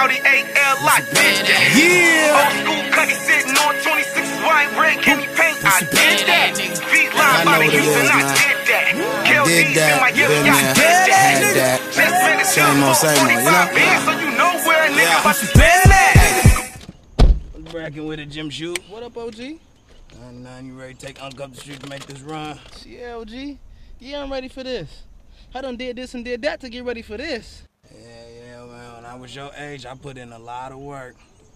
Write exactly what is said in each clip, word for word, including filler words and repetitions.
Audi A L, I did that. Yeah. Old school cutty sitting on twenty-sixes, wine red candy paint, I did that. Beat live out of Houston, I did that. I did that, been there, had that. Same old, same old, you know? So you know where a nigga about to spend that. What's brackin' with it, Jim Shoot? What up, O G? Nine, nine, you ready to take Unc up the street to make this run? Yeah, O G. Yeah, I'm ready for this. I done did this and did that to get ready for this. Yeah, yeah, man. When I was your age, I put in a lot of work.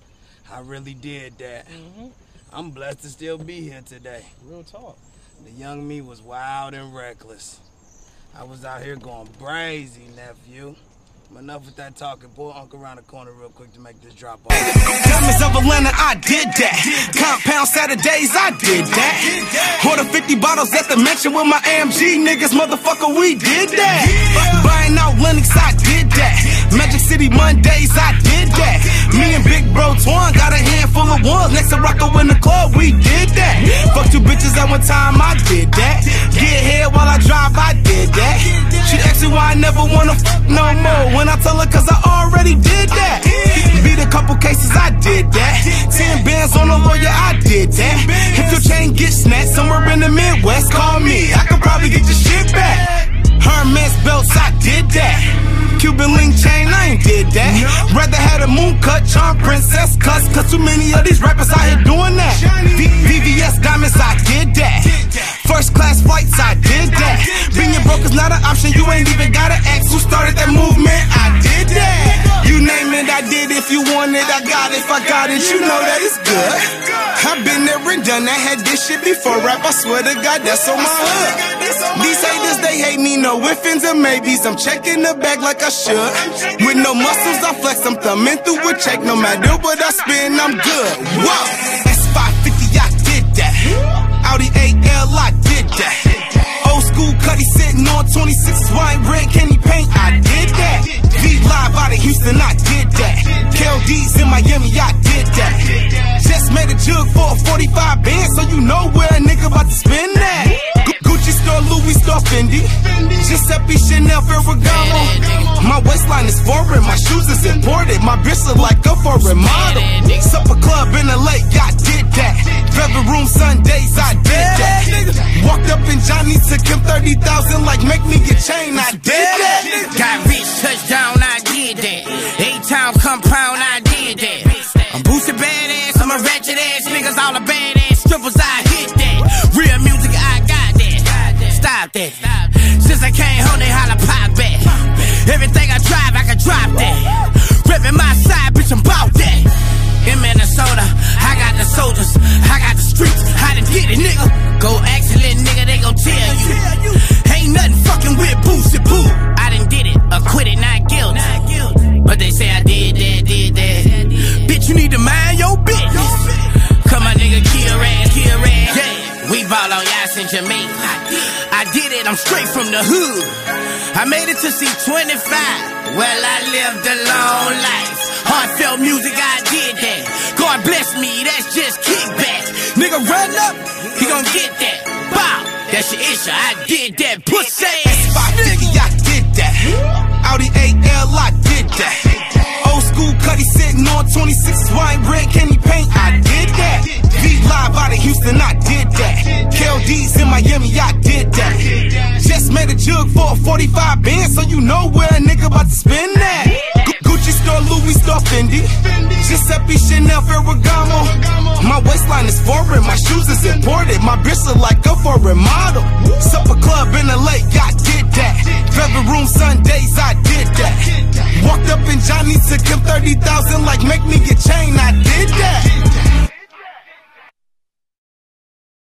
I really did that. Mm-hmm. I'm blessed to still be here today. Real talk. The young me was wild and reckless. I was out here going brazy, nephew. But enough with that talking. Pull Unc around the corner real quick to make this drop off. Diamonds of Atlanta, I did that. Compound Saturdays, I did that. Order fifty bottles at the mansion with my A M G niggas, motherfucker, we did that. Buying out Lennox, I did that. Magic City Mondays, I did that. Me and Big Bro Twan got a handful of ones next to Rocco in the club, we did that. Fuck two bitches at one time, I did that. Get head while I drive, I did that. She asks me why I never wanna fuck no more. When I tell her cause I already did that. Beat a couple cases, I did that. Ten bands on a lawyer, I did that. If your chain gets snatched somewhere in the Midwest, call me, I could probably get your shit back. Hermes belts, I did that. Cuban link chain, I ain't did that. Rather had a moon cut, charm princess cuts, cause too many of these rappers out here doing that. V V S diamonds, I did that. First class flights, I did that. Being broke is not an option, you ain't even gotta ask who started that movement, I did that. You name it, I did. If you want it, I got it. If I got it, you know that it's good. I've been there and done that, had this shit before rap, I swear to God, that's on my hood. These haters, they hate me, no ifs, ands, or maybes. I'm checking the bag like I should. With no muscles, I flex, I'm thumbing through a check. No matter what I spend, I'm good. Whoa, S five fifty, I did that. Audi A L, I did that. Old school cutty sitting on twenty-sixes, wine red candy paint, I did that. V live out of Houston, I did that. K L D's in Miami, I did that. Just made a jug for a forty-five band, so you know where a nigga about to spend that. Gucci store, Louis store, Fendi. Giuseppe, Chanel, Ferragamo. My waistline is foreign, my shoes is imported. My bitch look like a foreign model. Supper club in L A, I did that. Velvet room Sundays, I did that. Walked up in Johnny, took him thirty thousand like make me get chain, I did that. Got rich, touchdown, I did that. A-Town compound, I did that. I'm boosted badass, I'm a ratchet ass niggas, all the badass strippers, I hit that. Real music, I got that. Stop that. Since I came home, they holla pop back. Everything I drive, I can drop that. Ripping my side, bitch, I'm bout that. In Minnesota, I got the soldiers, I got the streets, I done did it, nigga. Go excellent, nigga, they gon' tell you. Ain't nothing fucking with Boosie Boo. I done did it, acquitted, not guilty. But they say I did that, did that. Bitch, you need to mind your business. Come on, nigga, kill red, kill red. Yeah, we ball on yachts in Jamaica. I did it, I'm straight from the hood. I made it to C twenty-five. Well, I lived a long life. Heartfelt music, I did that. God bless me, that's just kickback. Nigga, run up, he gon' get that. Bow, that's your issue, I did that. Pussy S five fifty, I did that. Audi A L, I did that. Old school cutty sitting on twenty-sixes, wine red candy paint, I did that. V live out of Houston, I did that. K L D's in Miami, I did that. Just made a jug for a forty-five band, so you know where a nigga about to spend that. Gucci store, Louis store, Fendi. Giuseppe, Chanel, Ferragamo. My waistline is foreign, my shoes is imported. My bitch look like a foreign model. Supper club in L A, I did that. Velvet room Sundays, I did that. Walked up in Johnny, took him thirty thousand like make me get chain, I